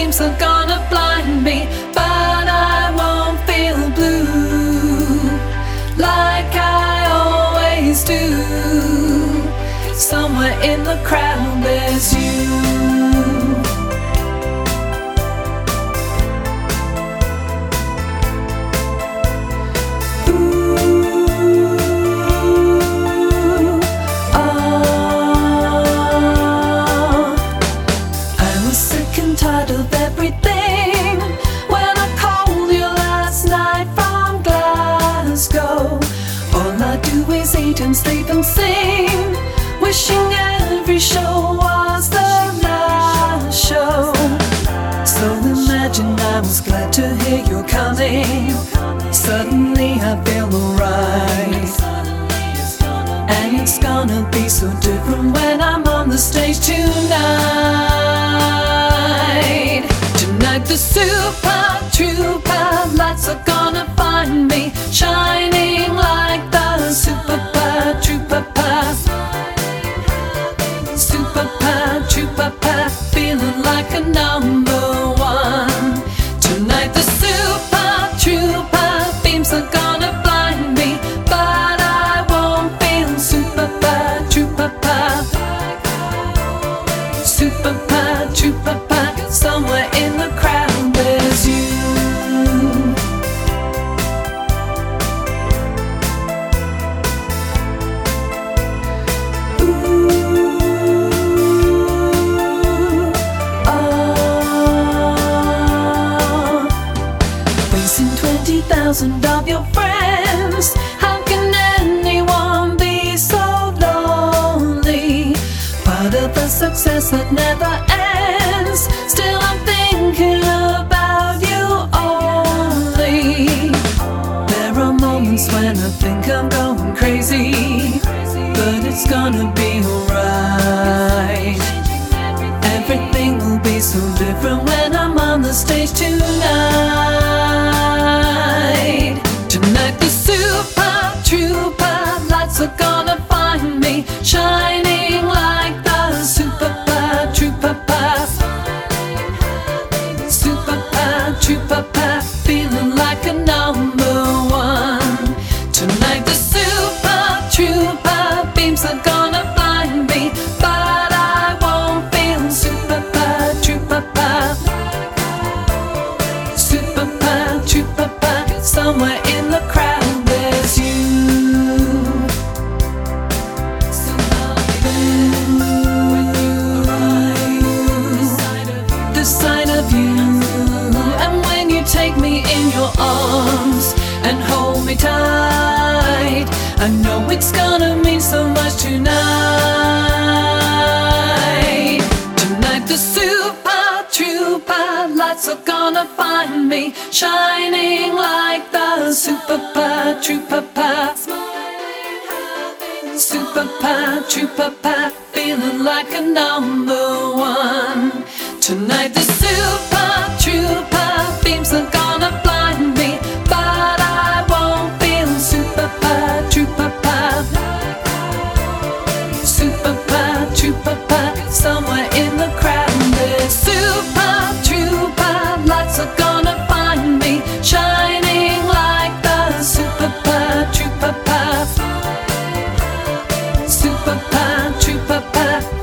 beams are gonna blind me, but I won't feel blue like I always do. Somewhere in the crowd there's you. Tired of everything when I called you last night from Glasgow. All I do is eat and sleep and sing, wishing every show was the last show. So imagine I was glad to hear you're coming. Suddenly I feel alright, and it's gonna be so different when I'm on the stage tonight. Tonight the super trooper lights are gonna find me, shining like the super trooper path. Super trooper path, feeling like a number one. Tonight the super trooper beams are gonna blind me, but I won't feel super trooper path. Super trooper path, somewhere in the crowd there's you. Facing 20,000 of your friends, how can anyone be so lonely? Part of the success that never ends, still I'm thinking about you only. There are moments when I think I'm going crazy, but it's gonna be alright. Everything will be so different when I'm on the stage tonight. Tonight the super trooper lights are gonna find me, shining like the super trooper path. Super trooper path, feeling like a number one. Tonight the super trooper beams are gonna blind me, but I won't feel super trooper path. Super trooper path, somewhere in the crowd there's you. The sight of you, and when you take me in your arms and hold me tight, I know it's gonna mean so much tonight. Tonight the super trooper lights are gonna find me, shining like the super trooper path. Super trooper path, feeling like a number one. Tonight the super trooper beams are gonna blind me, but I won't feel super trooper path. Super trooper path, somewhere in the crowd there's super trooper lights are gonna find me, shining like the super trooper path. Super trooper path,